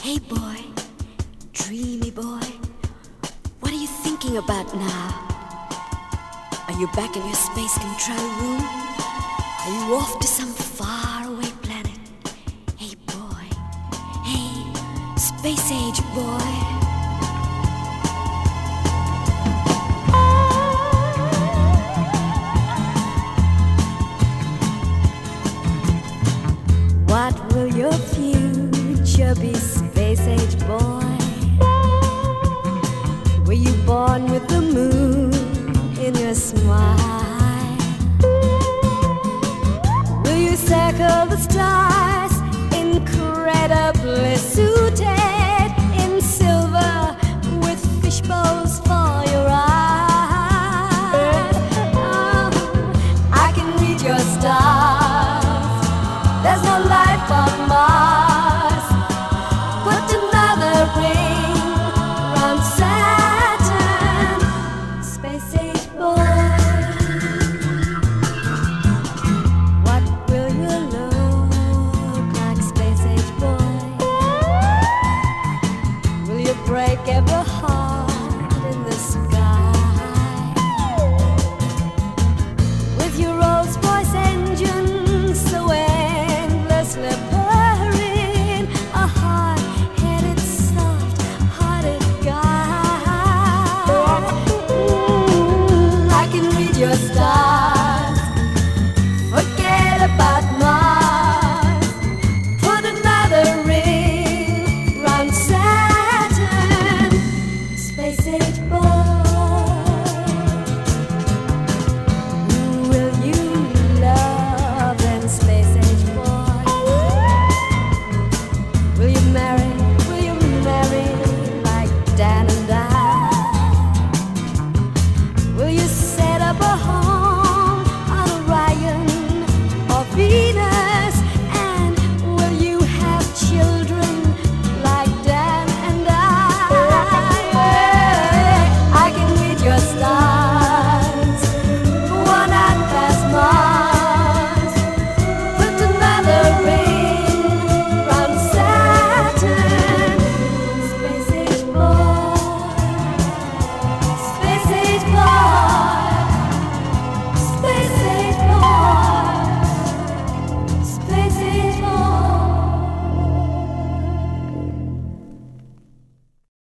Hey boy, dreamy boy, what are you thinking about now? Are you back in your space control room? Are you off to some faraway planet? Hey boy, hey, space age boy.